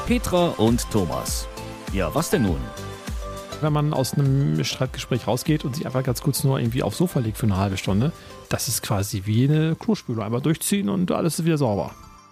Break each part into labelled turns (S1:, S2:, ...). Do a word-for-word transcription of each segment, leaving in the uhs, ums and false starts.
S1: Petra und Thomas. Ja, was denn nun?
S2: Wenn man aus einem Streitgespräch rausgeht und sich einfach ganz kurz nur irgendwie aufs Sofa legt für eine halbe Stunde, das ist quasi wie eine Klospülung. Einmal durchziehen und alles ist wieder sauber.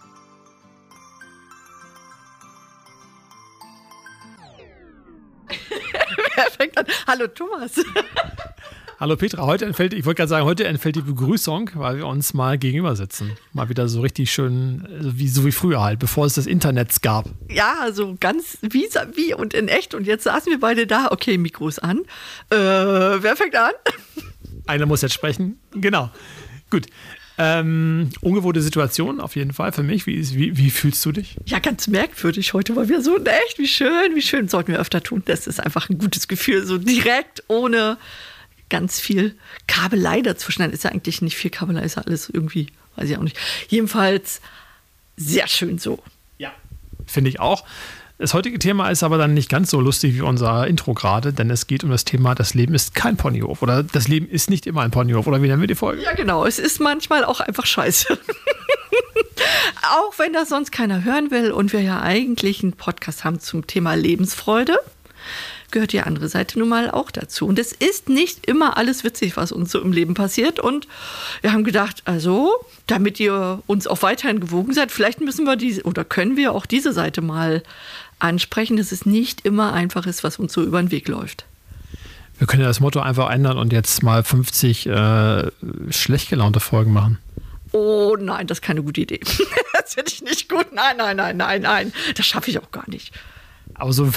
S3: Wer fängt an? Hallo Thomas.
S2: Hallo Petra, heute entfällt, ich wollte gerade sagen, heute entfällt die Begrüßung, weil wir uns mal gegenüber sitzen. Mal wieder so richtig schön, wie, so wie früher halt, bevor es das Internet gab.
S3: Ja, also ganz wie, wie und in echt. Und jetzt saßen wir beide da. Okay, Mikros an. Äh, wer fängt an?
S2: Einer muss jetzt sprechen. Genau. Gut. Ähm, ungewohnte Situation auf jeden Fall für mich. Wie, wie, wie fühlst du dich?
S3: Ja, ganz merkwürdig heute, weil wir so echt, wie schön, wie schön. Sollten wir öfter tun. Das ist einfach ein gutes Gefühl, so direkt ohne ganz viel Kabelei dazwischen. Dann ist ja eigentlich nicht viel Kabelei, ist ja alles irgendwie, weiß ich auch nicht. Jedenfalls sehr schön so.
S2: Ja. Finde ich auch. Das heutige Thema ist aber dann nicht ganz so lustig wie unser Intro gerade, denn es geht um das Thema, das Leben ist kein Ponyhof oder das Leben ist nicht immer ein Ponyhof. Oder wie nennen wir die Folge?
S3: Ja, genau. Es ist manchmal auch einfach scheiße. Auch wenn das sonst keiner hören will und wir ja eigentlich einen Podcast haben zum Thema Lebensfreude, gehört die andere Seite nun mal auch dazu. Und es ist nicht immer alles witzig, was uns so im Leben passiert. Und wir haben gedacht, also, damit ihr uns auch weiterhin gewogen seid, vielleicht müssen wir diese oder können wir auch diese Seite mal ansprechen, dass es nicht immer einfach ist, was uns so über den Weg läuft.
S2: Wir können ja das Motto einfach ändern und jetzt mal fünfzig äh, schlecht gelaunte Folgen machen.
S3: Oh nein, das ist keine gute Idee. Das finde ich nicht gut. Nein, nein, nein, nein, nein. Das schaffe ich auch gar nicht.
S2: Aber so...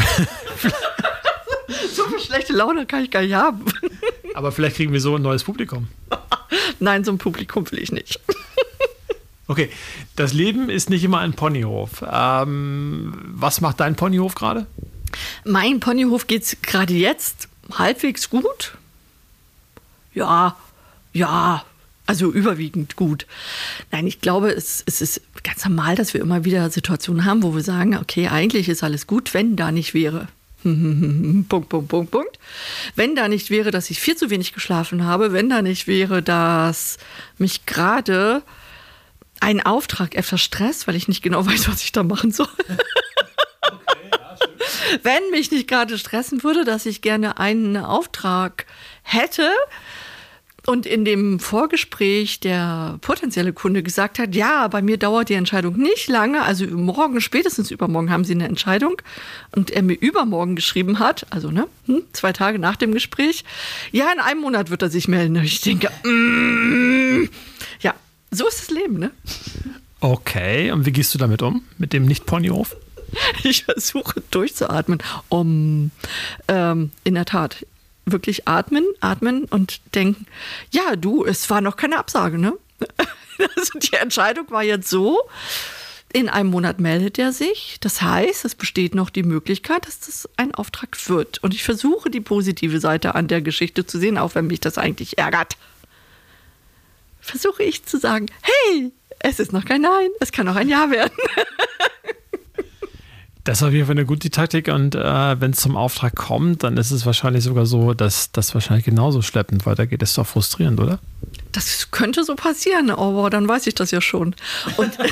S3: So viel schlechte Laune kann ich gar nicht haben.
S2: Aber vielleicht kriegen wir so ein neues Publikum.
S3: Nein, so ein Publikum will ich nicht.
S2: Okay, das Leben ist nicht immer ein Ponyhof. Ähm, was macht dein Ponyhof gerade?
S3: Mein Ponyhof geht's gerade jetzt halbwegs gut. Ja, ja, also überwiegend gut. Nein, ich glaube, es, es ist ganz normal, dass wir immer wieder Situationen haben, wo wir sagen, okay, eigentlich ist alles gut, wenn da nicht wäre. Punkt, Punkt, Punkt, Punkt. Wenn da nicht wäre, dass ich viel zu wenig geschlafen habe, wenn da nicht wäre, dass mich gerade ein Auftrag etwas stresst, weil ich nicht genau weiß, was ich da machen soll. Okay, ja, schön. Wenn mich nicht gerade stressen würde, dass ich gerne einen Auftrag hätte und in dem Vorgespräch der potenzielle Kunde gesagt hat, ja, bei mir dauert die Entscheidung nicht lange, also morgen, spätestens übermorgen haben Sie eine Entscheidung und er mir übermorgen geschrieben hat, also ne, zwei Tage nach dem Gespräch, ja, in einem Monat wird er sich melden. Und ich denke, mm, ja, so ist das Leben, ne?
S2: Okay, und wie gehst du damit um, mit dem Nicht-Ponyhof?
S3: Ich versuche durchzuatmen, um, ähm, in der Tat, wirklich atmen, atmen und denken, ja, du, es war noch keine Absage, ne? Also die Entscheidung war jetzt so, in einem Monat meldet er sich. Das heißt, es besteht noch die Möglichkeit, dass das ein Auftrag wird. Und ich versuche, die positive Seite an der Geschichte zu sehen, auch wenn mich das eigentlich ärgert. Versuche ich zu sagen, hey, es ist noch kein Nein, es kann auch ein Ja werden.
S2: Das ist auf jeden Fall eine gute Taktik und äh, wenn es zum Auftrag kommt, dann ist es wahrscheinlich sogar so, dass das wahrscheinlich genauso schleppend weitergeht. Das ist doch frustrierend, oder?
S3: Das könnte so passieren, aber dann weiß ich das ja schon. Und dann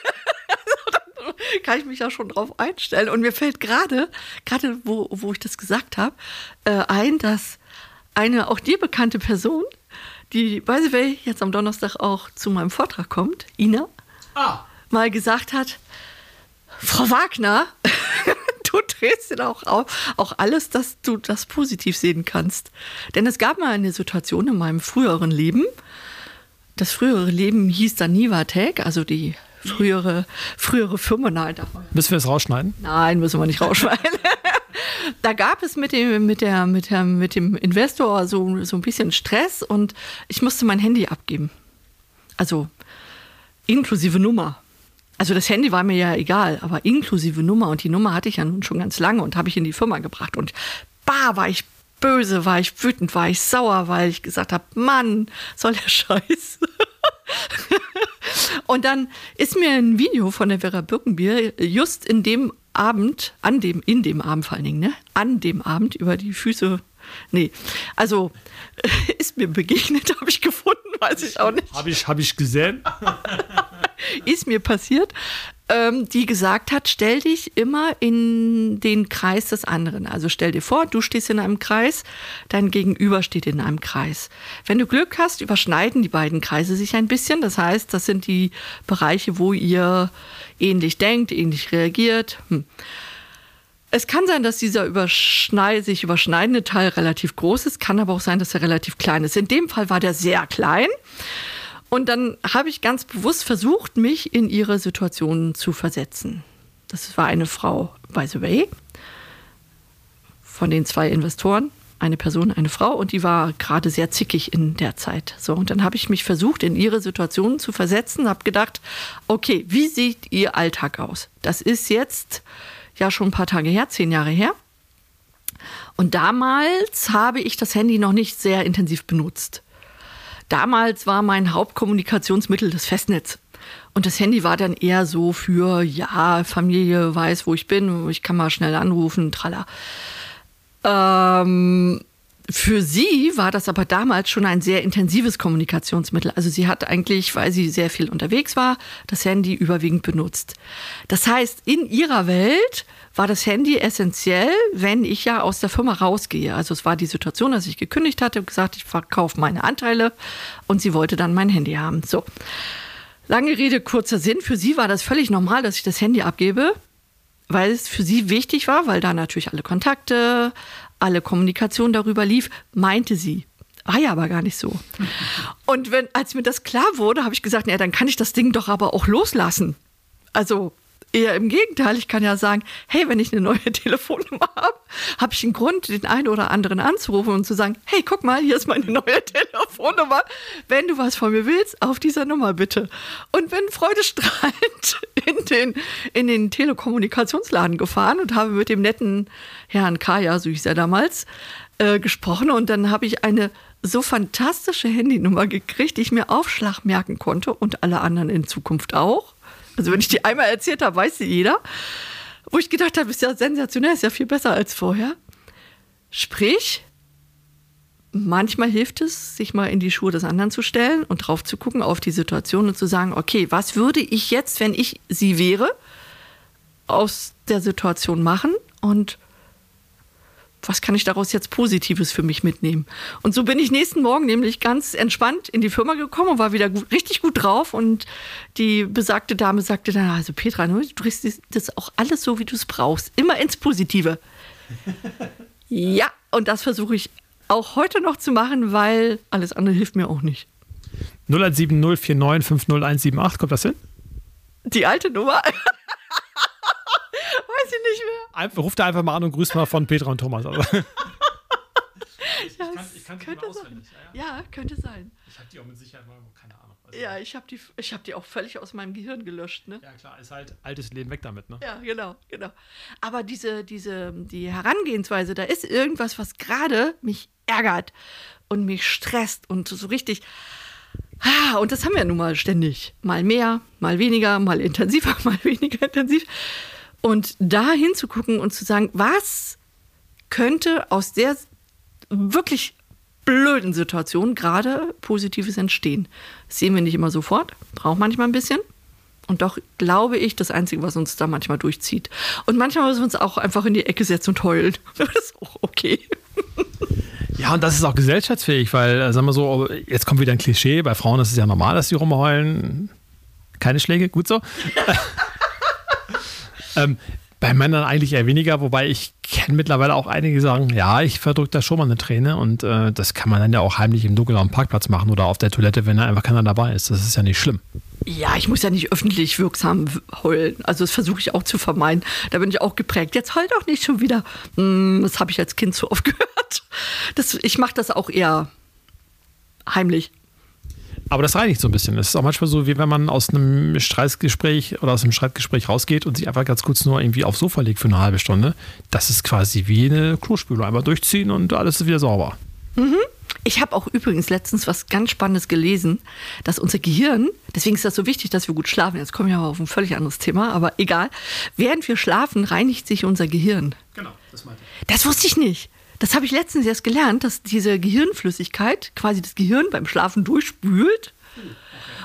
S3: kann ich mich ja schon drauf einstellen. Und mir fällt gerade, gerade wo, wo ich das gesagt habe, äh, ein, dass eine auch dir bekannte Person, die, by the way, jetzt am Donnerstag auch zu meinem Vortrag kommt, Ina, ah. mal gesagt hat, Frau Wagner, du drehst dir auch, auch alles, dass du das positiv sehen kannst. Denn es gab mal eine Situation in meinem früheren Leben. Das frühere Leben hieß dann Nivatec, also die frühere, frühere Firma. Nein,
S2: müssen wir es rausschneiden?
S3: Nein, müssen wir nicht rausschneiden. Da gab es mit dem, mit der, mit der, mit dem Investor so, so ein bisschen Stress und ich musste mein Handy abgeben. Also inklusive Nummer. Also das Handy war mir ja egal, aber inklusive Nummer. Und die Nummer hatte ich ja nun schon ganz lange und habe ich in die Firma gebracht. Und bah, war ich böse, war ich wütend, war ich sauer, weil ich gesagt habe, Mann, soll der Scheiß. Und dann ist mir ein Video von der Vera Birkenbier just in dem Abend, an dem, in dem Abend vor allen Dingen, ne? An dem Abend über die Füße, nee, also ist mir begegnet, habe ich gefunden, weiß ich auch nicht.
S2: Habe ich, hab ich gesehen.
S3: ist mir passiert, ähm, die gesagt hat, stell dich immer in den Kreis des anderen. Also stell dir vor, du stehst in einem Kreis, dein Gegenüber steht in einem Kreis. Wenn du Glück hast, überschneiden die beiden Kreise sich ein bisschen. Das heißt, das sind die Bereiche, wo ihr ähnlich denkt, ähnlich reagiert. Hm. Es kann sein, dass dieser überschnei- sich überschneidende Teil relativ groß ist, kann aber auch sein, dass er relativ klein ist. In dem Fall war der sehr klein. Und dann habe ich ganz bewusst versucht, mich in ihre Situation zu versetzen. Das war eine Frau, by the way, von den zwei Investoren, eine Person, eine Frau, und die war gerade sehr zickig in der Zeit. So, und dann habe ich mich versucht, in ihre Situation zu versetzen, habe gedacht, okay, wie sieht ihr Alltag aus? Das ist jetzt ja schon ein paar Tage her, zehn Jahre her. Und damals habe ich das Handy noch nicht sehr intensiv benutzt. Damals war mein Hauptkommunikationsmittel das Festnetz. Und das Handy war dann eher so für, ja, Familie weiß, wo ich bin, ich kann mal schnell anrufen, tralla. Ähm, für sie war das aber damals schon ein sehr intensives Kommunikationsmittel. Also sie hat eigentlich, weil sie sehr viel unterwegs war, das Handy überwiegend benutzt. Das heißt, in ihrer Welt war das Handy essentiell, wenn ich ja aus der Firma rausgehe. Also es war die Situation, dass ich gekündigt hatte und gesagt, ich verkaufe meine Anteile, und sie wollte dann mein Handy haben. So, lange Rede, kurzer Sinn. Für sie war das völlig normal, dass ich das Handy abgebe, weil es für sie wichtig war, weil da natürlich alle Kontakte, alle Kommunikation darüber lief, meinte sie. War ja aber gar nicht so. Und wenn, als mir das klar wurde, habe ich gesagt, ja, dann kann ich das Ding doch aber auch loslassen. Also eher im Gegenteil, ich kann ja sagen, hey, wenn ich eine neue Telefonnummer habe, habe ich einen Grund, den einen oder anderen anzurufen und zu sagen, hey, guck mal, hier ist meine neue Telefonnummer. Wenn du was von mir willst, auf dieser Nummer bitte. Und bin freudestrahlend in den, in den Telekommunikationsladen gefahren und habe mit dem netten Herrn Kaya, so hieß er damals, äh, gesprochen. Und dann habe ich eine so fantastische Handynummer gekriegt, die ich mir auf Schlag merken konnte und alle anderen in Zukunft auch. Also wenn ich die einmal erzählt habe, weiß sie jeder. Wo ich gedacht habe, ist ja sensationell, ist ja viel besser als vorher. Sprich, manchmal hilft es, sich mal in die Schuhe des anderen zu stellen und drauf zu gucken auf die Situation und zu sagen, okay, was würde ich jetzt, wenn ich sie wäre, aus der Situation machen und was kann ich daraus jetzt Positives für mich mitnehmen? Und so bin ich nächsten Morgen nämlich ganz entspannt in die Firma gekommen und war wieder gut, richtig gut drauf. Und die besagte Dame sagte dann, also Petra, du drehst das auch alles so, wie du es brauchst. Immer ins Positive. Ja, und das versuche ich auch heute noch zu machen, weil alles andere hilft mir auch nicht.
S2: null eins sieben null vier neun fünf null eins sieben acht, kommt das hin?
S3: Die alte Nummer? Weiß ich nicht mehr.
S2: Ein, ruf da einfach mal an und grüß mal von Petra und Thomas. Also. ich, ich
S3: ja,
S2: kann, ich kann die
S3: könnte
S2: mal auswendig.
S3: Sein. Ja, ja. ja, könnte sein.
S2: Ich habe die auch mit Sicherheit mal, keine Ahnung. Also
S3: ja, ich habe die, hab die auch völlig aus meinem Gehirn gelöscht. Ne?
S2: Ja, klar, ist halt altes Leben weg damit. Ne?
S3: Ja, genau, genau. Aber diese, diese, die Herangehensweise, da ist irgendwas, was gerade mich ärgert und mich stresst und so richtig. Ah, und das haben wir nun mal ständig. Mal mehr, mal weniger, mal intensiver, mal weniger intensiv. Und da hinzugucken und zu sagen, was könnte aus der wirklich blöden Situation gerade Positives entstehen? Das sehen wir nicht immer sofort, braucht manchmal ein bisschen. Und doch glaube ich, das Einzige, was uns da manchmal durchzieht. Und manchmal müssen wir uns auch einfach in die Ecke setzen und heulen. Das ist auch okay.
S2: Ja, und das ist auch gesellschaftsfähig, weil, äh, sagen wir so, jetzt kommt wieder ein Klischee, bei Frauen ist es ja normal, dass die rumheulen. Keine Schläge, gut so. ähm, bei Männern eigentlich eher weniger, wobei ich kenne mittlerweile auch einige, die sagen, ja, ich verdrücke da schon mal eine Träne und äh, das kann man dann ja auch heimlich im Dunkeln am Parkplatz machen oder auf der Toilette, wenn da einfach keiner dabei ist. Das ist ja nicht schlimm.
S3: Ja, ich muss ja nicht öffentlich wirksam heulen. Also das versuche ich auch zu vermeiden. Da bin ich auch geprägt. Jetzt heul doch nicht schon wieder. Das habe ich als Kind so oft gehört. Das, ich mache das auch eher heimlich.
S2: Aber das reinigt so ein bisschen. Es ist auch manchmal so, wie wenn man aus einem Streitgespräch oder aus einem Streitgespräch rausgeht und sich einfach ganz kurz nur irgendwie aufs Sofa legt für eine halbe Stunde. Das ist quasi wie eine Klospülung. Einmal durchziehen und alles ist wieder sauber.
S3: Mhm. Ich habe auch übrigens letztens was ganz Spannendes gelesen, dass unser Gehirn, deswegen ist das so wichtig, dass wir gut schlafen. Jetzt kommen wir aber auf ein völlig anderes Thema, aber egal. Während wir schlafen, reinigt sich unser Gehirn.
S2: Genau, das meinte ich.
S3: Das wusste ich nicht. Das habe ich letztens erst gelernt, dass diese Gehirnflüssigkeit quasi das Gehirn beim Schlafen durchspült.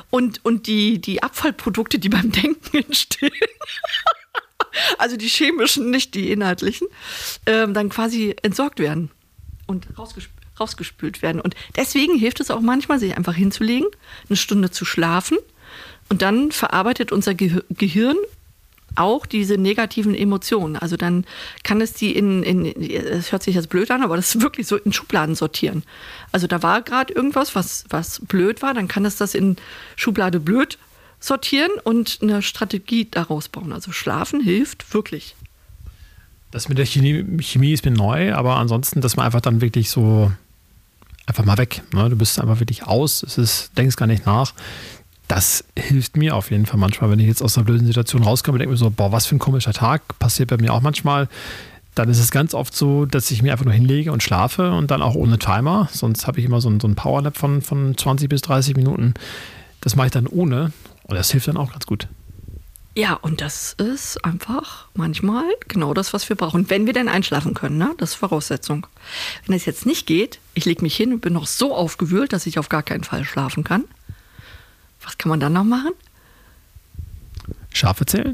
S3: und, und die, die Abfallprodukte, die beim Denken entstehen, also die chemischen, nicht die inhaltlichen, ähm, dann quasi entsorgt werden und rausgespült. rausgespült werden. Und deswegen hilft es auch manchmal, sich einfach hinzulegen, eine Stunde zu schlafen und dann verarbeitet unser Ge- Gehirn auch diese negativen Emotionen. Also dann kann es die in, in, es hört sich jetzt blöd an, aber das ist wirklich so in Schubladen sortieren. Also da war gerade irgendwas, was, was blöd war, dann kann es das in Schublade blöd sortieren und eine Strategie daraus bauen. Also schlafen hilft wirklich.
S2: Das mit der Chemie, Chemie ist mir neu, aber ansonsten, dass man einfach dann wirklich so einfach mal weg. Ne? Du bist einfach wirklich aus, es ist, denkst gar nicht nach. Das hilft mir auf jeden Fall manchmal, wenn ich jetzt aus einer blöden Situation rauskomme und denke mir so, boah, was für ein komischer Tag, passiert bei mir auch manchmal. Dann ist es ganz oft so, dass ich mir einfach nur hinlege und schlafe und dann auch ohne Timer. Sonst habe ich immer so einen, so einen Powernap von, von zwanzig bis dreißig Minuten. Das mache ich dann ohne und das hilft dann auch ganz gut.
S3: Ja, und das ist einfach manchmal genau das, was wir brauchen. Wenn wir denn einschlafen können, ne? Das ist Voraussetzung. Wenn es jetzt nicht geht, ich lege mich hin und bin noch so aufgewühlt, dass ich auf gar keinen Fall schlafen kann. Was kann man dann noch machen?
S2: Schafe zählen?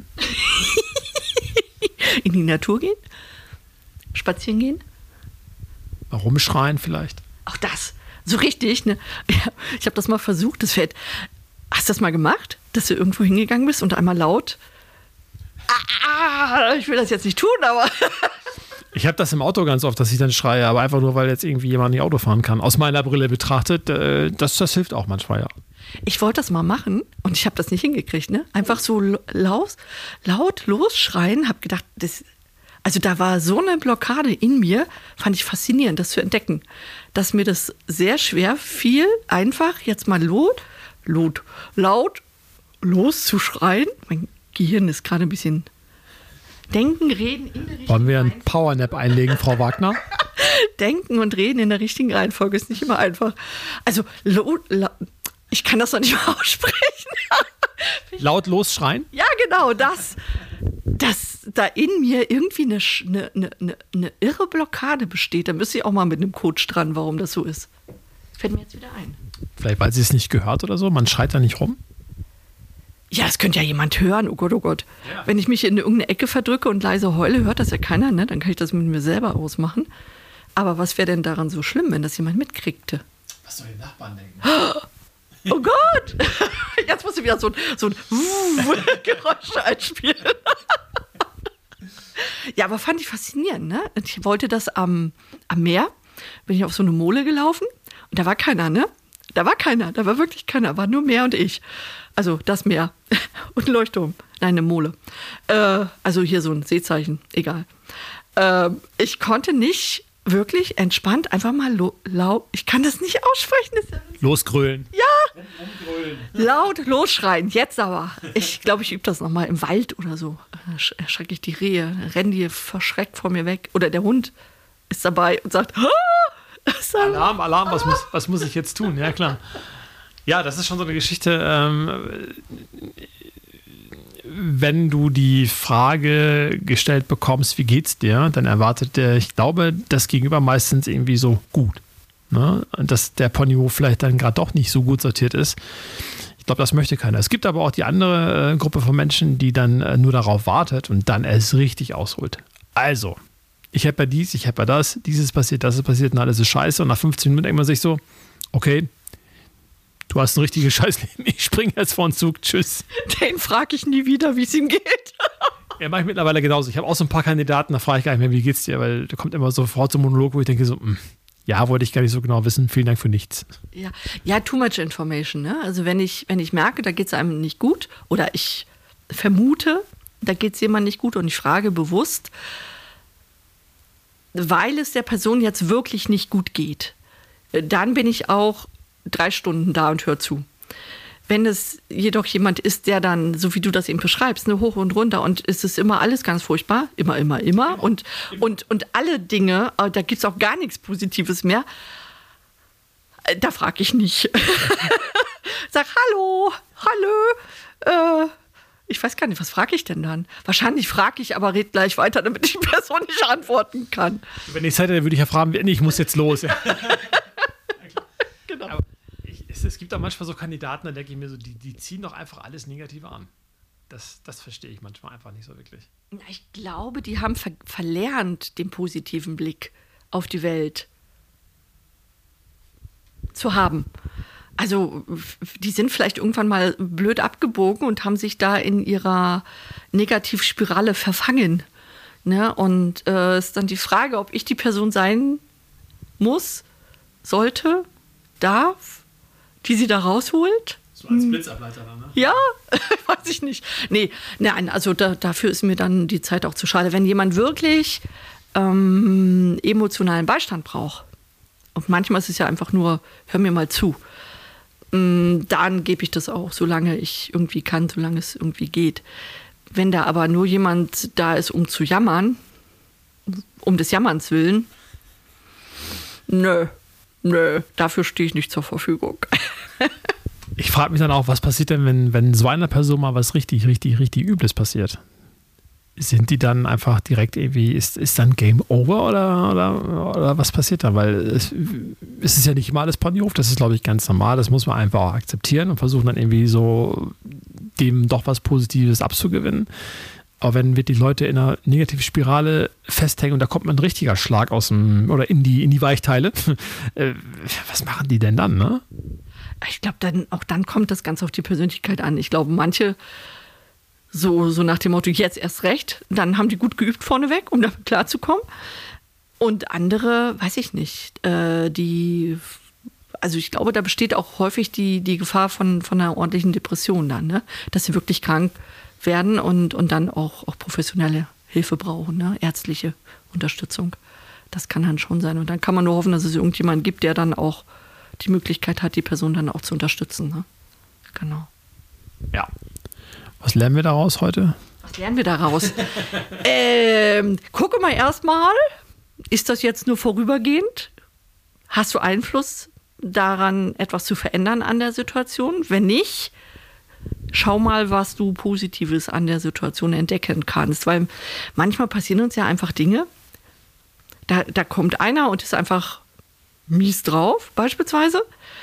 S3: In die Natur gehen? Spazieren gehen?
S2: Rumschreien vielleicht?
S3: Auch das. So richtig, ne? Ja, ich habe das mal versucht, das fällt. Hast du das mal gemacht, dass du irgendwo hingegangen bist und einmal laut, ah, ich will das jetzt nicht tun, aber...
S2: Ich habe das im Auto ganz oft, dass ich dann schreie, aber einfach nur, weil jetzt irgendwie jemand nicht Auto fahren kann. Aus meiner Brille betrachtet, äh, das, das hilft auch manchmal, ja.
S3: Ich wollte das mal machen und ich habe das nicht hingekriegt, ne? Einfach so laut, laut losschreien, habe gedacht, das, also da war so eine Blockade in mir, fand ich faszinierend, das zu entdecken, dass mir das sehr schwer fiel, einfach jetzt mal laut, laut, laut loszuschreien. Mein Gehirn ist gerade ein bisschen denken, reden in der richtigen
S2: Wollen wir einen Powernap einlegen, Frau Wagner?
S3: Denken und reden in der richtigen Reihenfolge ist nicht immer einfach. Also laut, laut ich kann das noch nicht mal aussprechen.
S2: Laut losschreien?
S3: Ja, genau, das. Dass da in mir irgendwie eine, eine, eine, eine irre Blockade besteht. Da müsste ich auch mal mit einem Coach dran, warum das so ist. Fällt mir jetzt wieder ein.
S2: Vielleicht, weil sie es nicht gehört oder so? Man schreit da nicht rum?
S3: Ja, es könnte ja jemand hören. Oh Gott, oh Gott. Ja. Wenn ich mich in irgendeine Ecke verdrücke und leise heule, hört das ja keiner, ne? Dann kann ich das mit mir selber ausmachen. Aber was wäre denn daran so schlimm, wenn das jemand mitkriegte? Was soll die Nachbarn denken? Oh Gott! Jetzt musst du wieder so, so ein Geräusch einspielen. Ja, aber fand ich faszinierend, ne? Ich wollte das am, am Meer, bin ich auf so eine Mole gelaufen und da war keiner, ne? Da war keiner, da war wirklich keiner, war nur Meer und ich. Also das Meer und ein Leuchtturm, nein, eine Mole. Äh, also hier so ein Seezeichen, egal. Äh, ich konnte nicht wirklich entspannt einfach mal lo- laut, ich kann das nicht aussprechen. Das
S2: Losgrölen.
S3: Ja, laut losschreien, jetzt aber. Ich glaube, ich übe das nochmal im Wald oder so. Erschrecke ich die Rehe, rennen die verschreckt vor mir weg. Oder der Hund ist dabei und sagt, ah!
S2: Alarm, Alarm, was muss, was muss ich jetzt tun? Ja, klar. Ja, das ist schon so eine Geschichte, ähm, wenn du die Frage gestellt bekommst, wie geht's dir, dann erwartet der, ich glaube, das Gegenüber meistens irgendwie so gut. Ne? Dass der Ponyhof vielleicht dann gerade doch nicht so gut sortiert ist. Ich glaube, das möchte keiner. Es gibt aber auch die andere äh, Gruppe von Menschen, die dann äh, nur darauf wartet und dann erst richtig ausholt. Also, ich habe ja dies, ich habe ja das, dieses passiert, das ist passiert und alles ist scheiße. Und nach fünfzehn Minuten denkt man sich so, okay, du hast ein richtiges Scheißleben, ich springe jetzt vor den Zug, tschüss.
S3: Den frage ich nie wieder, wie es ihm geht.
S2: Ja, mache ich mittlerweile genauso. Ich habe auch so ein paar Kandidaten, da frage ich gar nicht mehr, wie geht's dir, weil da kommt immer sofort so ein Monolog, wo ich denke so, mh, ja, wollte ich gar nicht so genau wissen, vielen Dank für nichts.
S3: Ja, ja, too much information, ne? Also wenn ich, wenn ich merke, da geht es einem nicht gut oder ich vermute, da geht es jemandem nicht gut und ich frage bewusst, weil es der Person jetzt wirklich nicht gut geht, dann bin ich auch drei Stunden da und höre zu. Wenn es jedoch jemand ist, der dann, so wie du das eben beschreibst, ne, hoch und runter und es ist immer alles ganz furchtbar, immer, immer, immer und, und, und alle Dinge, da gibt es auch gar nichts Positives mehr, da frage ich nicht. Sag, hallo, hallo, äh, ich weiß gar nicht, was frage ich denn dann? Wahrscheinlich frage ich, aber red gleich weiter, damit die Person nicht antworten kann.
S2: Wenn ich Zeit hätte, würde ich ja fragen, nee, ich muss jetzt los.
S3: Genau.
S2: Aber ich, es, es gibt da manchmal so Kandidaten, da denke ich mir so, die, die ziehen doch einfach alles Negative an. Das, das verstehe ich manchmal einfach nicht so wirklich.
S3: Ich glaube, die haben ver- verlernt, den positiven Blick auf die Welt zu haben. Also die sind vielleicht irgendwann mal blöd abgebogen und haben sich da in ihrer Negativspirale verfangen. Ne? Und äh, ist dann die Frage, ob ich die Person sein muss, sollte, darf, die sie da rausholt.
S2: So als Blitzableiter dann, ne?
S3: Ja, weiß ich nicht. Nee, nein, also da, dafür ist mir dann die Zeit auch zu schade. Wenn jemand wirklich ähm, emotionalen Beistand braucht, und manchmal ist es ja einfach nur, hör mir mal zu, ähm, dann gebe ich das auch, solange ich irgendwie kann, solange es irgendwie geht. Wenn da aber nur jemand da ist, um zu jammern, um des Jammerns willen, nö, nö, dafür stehe ich nicht zur Verfügung.
S2: Ich frage mich dann auch, was passiert denn, wenn, wenn so einer Person mal was richtig, richtig, richtig Übles passiert? Sind die dann einfach direkt irgendwie, ist, ist dann Game Over oder, oder, oder was passiert da? Weil es, es ist ja nicht immer alles Ponyhof, das ist, glaube ich, ganz normal. Das muss man einfach auch akzeptieren und versuchen dann irgendwie so dem doch was Positives abzugewinnen. Aber wenn wir die Leute in einer Negativspirale festhängen und da kommt ein richtiger Schlag aus dem, oder in die, in die Weichteile, was machen die denn dann, ne?
S3: Ich glaube, dann, auch dann kommt das ganz auf die Persönlichkeit an. Ich glaube, manche so, so nach dem Motto, jetzt erst recht, dann haben die gut geübt vorneweg, um damit klarzukommen. Und andere, weiß ich nicht, äh, die, also ich glaube, da besteht auch häufig die, die Gefahr von, von einer ordentlichen Depression dann, ne? Dass sie wirklich krank werden und, und dann auch, auch professionelle Hilfe brauchen, ne? Ärztliche Unterstützung. Das kann dann schon sein. Und dann kann man nur hoffen, dass es irgendjemanden gibt, der dann auch die Möglichkeit hat, die Person dann auch zu unterstützen. Ne? Genau.
S2: Ja. Was lernen wir daraus heute?
S3: Was lernen wir daraus? ähm, gucke mal erstmal, ist das jetzt nur vorübergehend? Hast du Einfluss daran, etwas zu verändern an der Situation? Wenn nicht, schau mal, was du Positives an der Situation entdecken kannst. Weil manchmal passieren uns ja einfach Dinge, da, da kommt einer und ist einfach mies drauf, beispielsweise.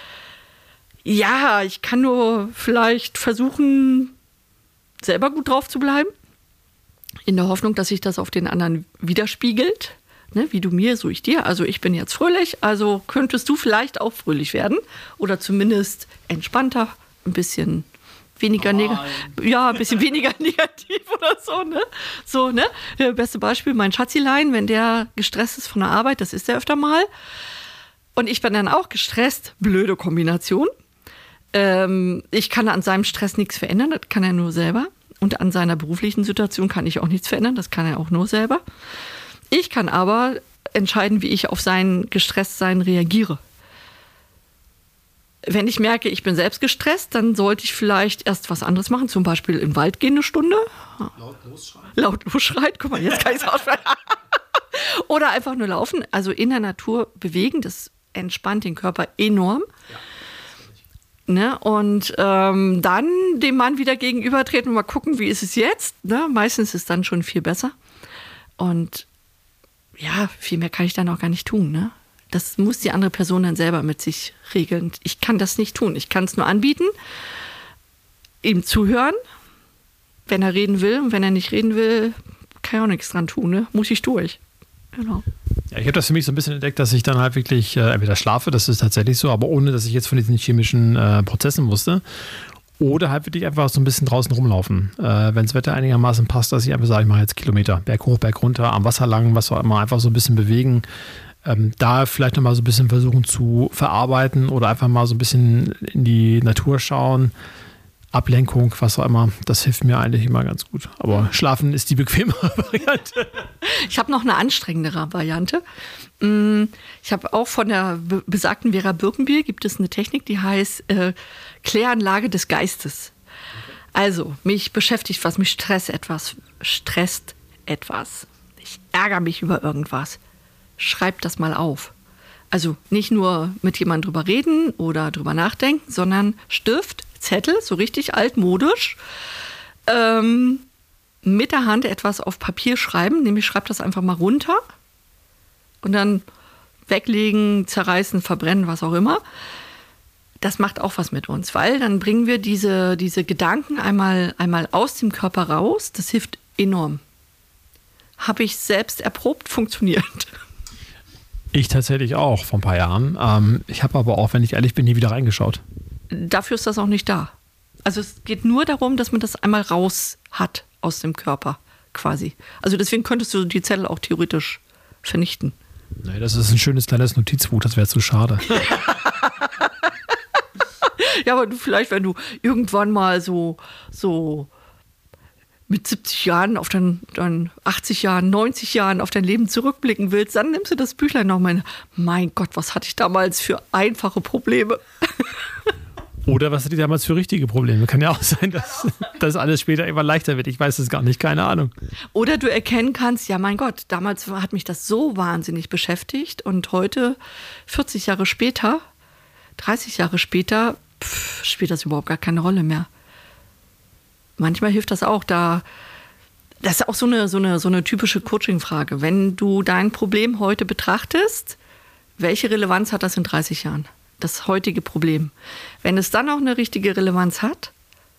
S3: Ja, ich kann nur vielleicht versuchen, selber gut drauf zu bleiben, in der Hoffnung, dass sich das auf den anderen widerspiegelt. Ne, wie du mir, so ich dir. Also ich bin jetzt fröhlich, also könntest du vielleicht auch fröhlich werden. Oder zumindest entspannter, ein bisschen weniger negativ. Ja, ein bisschen weniger negativ oder so, ne? So, ne? Beste Beispiel, mein Schatzilein, wenn der gestresst ist von der Arbeit, das ist er öfter mal. Und ich bin dann auch gestresst, blöde Kombination. Ähm, ich kann an seinem Stress nichts verändern, das kann er nur selber. Und an seiner beruflichen Situation kann ich auch nichts verändern, das kann er auch nur selber. Ich kann aber entscheiden, wie ich auf sein Gestresstsein reagiere. Wenn ich merke, ich bin selbst gestresst, dann sollte ich vielleicht erst was anderes machen, zum Beispiel im Wald gehen eine Stunde.
S2: Laut losschreien.
S3: Laut losschreien, guck mal, jetzt kann ich es aussprechen. Oder einfach nur laufen, also in der Natur bewegen, das entspannt den Körper enorm. Ja, ne? Und ähm, dann dem Mann wieder gegenübertreten und mal gucken, wie ist es jetzt. Ne? Meistens ist es dann schon viel besser. Und ja, viel mehr kann ich dann auch gar nicht tun. Ne? Das muss die andere Person dann selber mit sich regeln. Ich kann das nicht tun. Ich kann es nur anbieten, ihm zuhören, wenn er reden will. Und wenn er nicht reden will, kann ich auch nichts dran tun. Ne? Muss ich durch. Genau.
S2: Ja, ich habe das für mich so ein bisschen entdeckt, dass ich dann halt wirklich äh, entweder schlafe, das ist tatsächlich so, aber ohne, dass ich jetzt von diesen chemischen äh, Prozessen wusste. Oder halt wirklich einfach so ein bisschen draußen rumlaufen. Äh, wenn das Wetter einigermaßen passt, dass ich einfach sage, ich mache jetzt Kilometer, Berg hoch, Berg runter, am Wasser lang, was auch immer, einfach so ein bisschen bewegen. Ähm, da vielleicht nochmal so ein bisschen versuchen zu verarbeiten oder einfach mal so ein bisschen in die Natur schauen. Ablenkung, was auch immer, das hilft mir eigentlich immer ganz gut. Aber Schlafen ist die bequemere Variante.
S3: Ich habe noch eine anstrengendere Variante. Ich habe auch von der besagten Vera Birkenbier gibt es eine Technik, die heißt äh, Kläranlage des Geistes. Also, mich beschäftigt was, mich stresst etwas, stresst etwas. Ich ärgere mich über irgendwas. Schreib das mal auf. Also nicht nur mit jemandem drüber reden oder drüber nachdenken, sondern Stift, Zettel, so richtig altmodisch, ähm, mit der Hand etwas auf Papier schreiben, nämlich schreib das einfach mal runter und dann weglegen, zerreißen, verbrennen, was auch immer. das macht auch was mit uns, weil dann bringen wir diese, diese Gedanken einmal, einmal aus dem Körper raus. Das hilft enorm. Habe ich selbst erprobt, funktioniert.
S2: Ich tatsächlich auch, vor ein paar Jahren. Ähm, ich habe aber auch, wenn ich ehrlich bin, nie wieder reingeschaut.
S3: Dafür ist das auch nicht da. Also es geht nur darum, dass man das einmal raus hat aus dem Körper quasi. Also deswegen könntest du die Zelle auch theoretisch vernichten.
S2: Nee, das ist ein schönes kleines Notizbuch, das wäre zu schade.
S3: Ja, aber du vielleicht, wenn du irgendwann mal so, so mit siebzig Jahren auf dein, dein achtzig Jahren, neunzig Jahren auf dein Leben zurückblicken willst, dann nimmst du das Büchlein nochmal. Mein Gott, was hatte ich damals für einfache Probleme.
S2: Oder was hatte ich damals für richtige Probleme? Kann ja auch sein, dass das alles später immer leichter wird. Ich weiß es gar nicht, keine Ahnung.
S3: Oder du erkennen kannst, ja mein Gott, damals hat mich das so wahnsinnig beschäftigt und heute, vierzig Jahre später, dreißig Jahre später, pff, spielt das überhaupt gar keine Rolle mehr. Manchmal hilft das auch, da, das ist auch so eine, so eine, so eine typische Coaching-Frage. Wenn du dein Problem heute betrachtest, welche Relevanz hat das in dreißig Jahren? Das heutige Problem. Wenn es dann auch eine richtige Relevanz hat,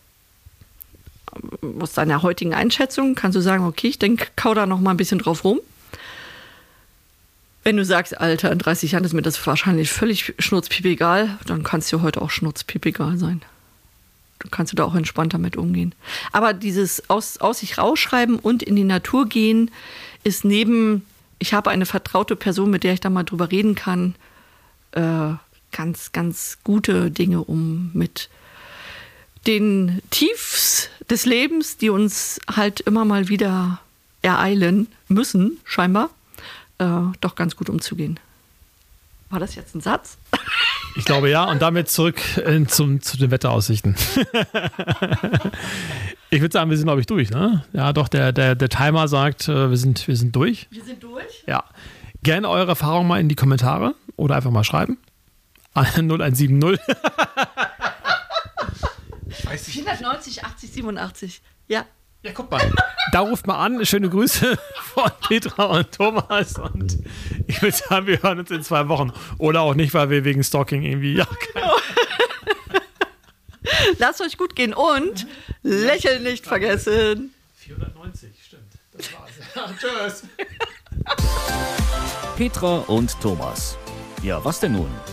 S3: aus deiner heutigen Einschätzung, kannst du sagen, okay, ich denke, kau da noch mal ein bisschen drauf rum. Wenn du sagst, Alter, in dreißig Jahren ist mir das wahrscheinlich völlig schnurzpiep egal, dann kannst du heute auch schnurzpiep egal sein. Dann kannst du da auch entspannt damit umgehen. Aber dieses aus, aus sich rausschreiben und in die Natur gehen ist neben, ich habe eine vertraute Person, mit der ich da mal drüber reden kann, äh, ganz, ganz gute Dinge, um mit den Tiefs des Lebens, die uns halt immer mal wieder ereilen müssen, scheinbar, äh, doch ganz gut umzugehen. War das jetzt ein Satz?
S2: Ich glaube ja, und damit zurück äh, zum, zu den Wetteraussichten. Ich würde sagen, wir sind, glaube ich, durch, ne? Ja, doch, der, der, der Timer sagt, äh, wir, sind, wir sind durch.
S3: Wir sind durch?
S2: Ja. Gerne eure Erfahrungen mal in die Kommentare oder einfach mal schreiben. null eins sieben null.
S3: Ich weiß nicht. vierhundertneunzig, achtzig, siebenundachtzig. Ja.
S2: Ja, guck mal. Da ruft mal an. Schöne Grüße von Petra und Thomas. Und ich würde sagen, wir hören uns in zwei Wochen. Oder auch nicht, weil wir wegen Stalking irgendwie. Ja,
S3: genau. Lasst euch gut gehen und Lächeln nicht vergessen.
S2: vierhundertneunzig, stimmt. Das war's. Tschüss.
S1: Petra und Thomas. Ja, was denn nun?